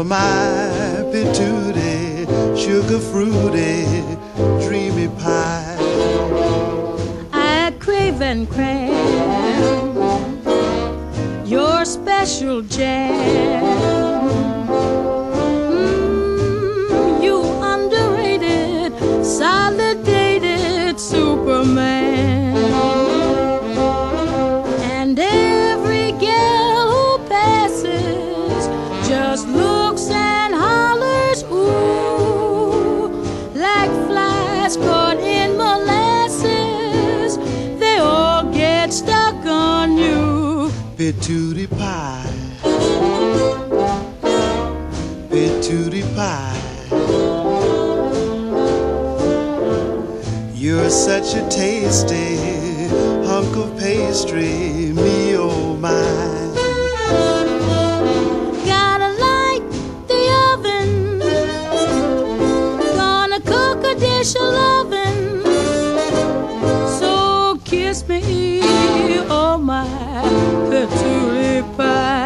my patootie, sugar fruity, dreamy pie. I crave and cram your special jam. You underrated, solidated Superman. And every gal who passes just looks and hollers, ooh, like flies caught in molasses. They all get stuck on you. Patootie pie, patootie pie. You're such a tasty hunk of pastry, me oh my. Gotta light the oven, gonna cook a dish of lovin'. So kiss me, oh my patootie pie.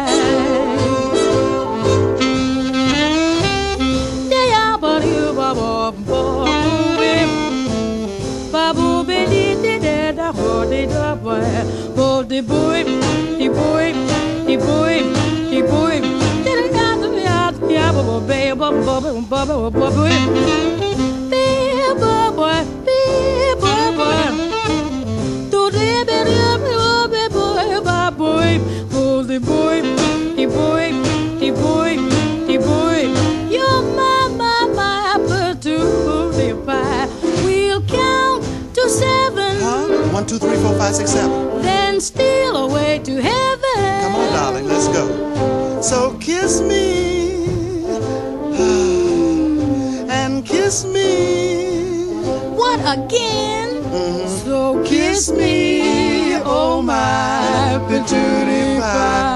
The boy, the boy, the boy, the boy. You're my patootie pie. We'll count to 7. Huh? 1, 2, 3, 4, 5, 6, 7. Then steal away to heaven. Come on, darling, let's go. So kiss me and kiss me. What again? Mm-hmm. So kiss me, oh my patootie pie.